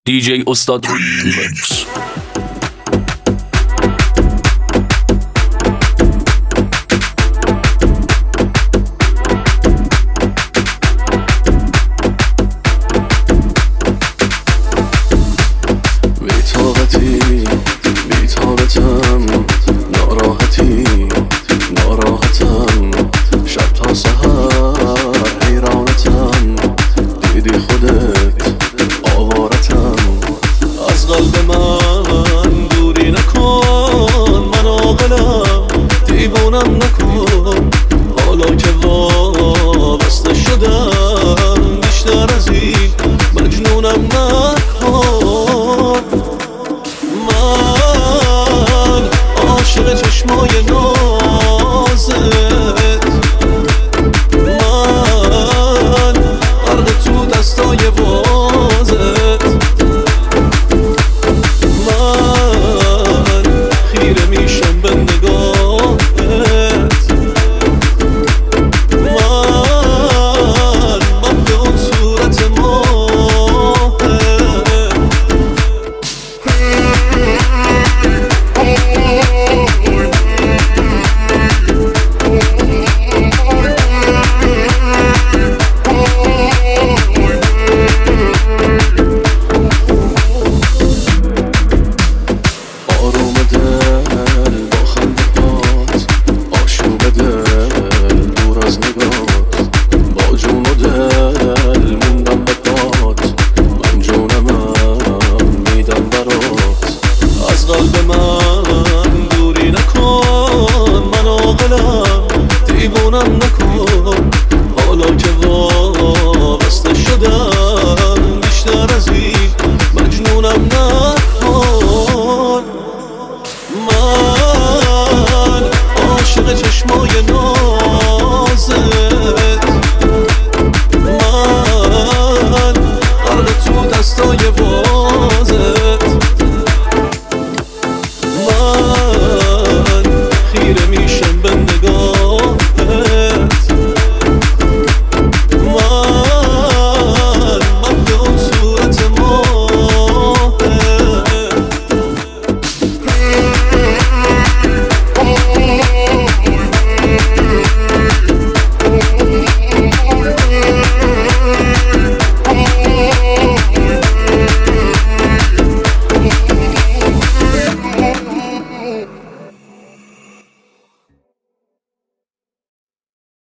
DJ استاد بی‌طاقتم، ناراحتم شب تا سحر حیرانتم، دیدی خودت آوارتم. از قلب من دوری نکن، من عاقلم، دیوونم نکن. حالا که وابسته شدم بیشتر از این مجنونم نکن. من عاشق چشمای نازت، من غرق تو دستای بازت، من خیره میشم به نگاهت، من به اون صورت ماهت. آروم دل با خنده‌هات، آشوب دل دور از نگات، با جون و دل موندم به پات، من جونمم میدم برات. از قلب من دوری نکن، من عاقلم، دیوونم نکن. حالا که وابسته شدم بیشتر از این مجنونم نکن. من عاشق چشمای نازت، من غرق تو دستای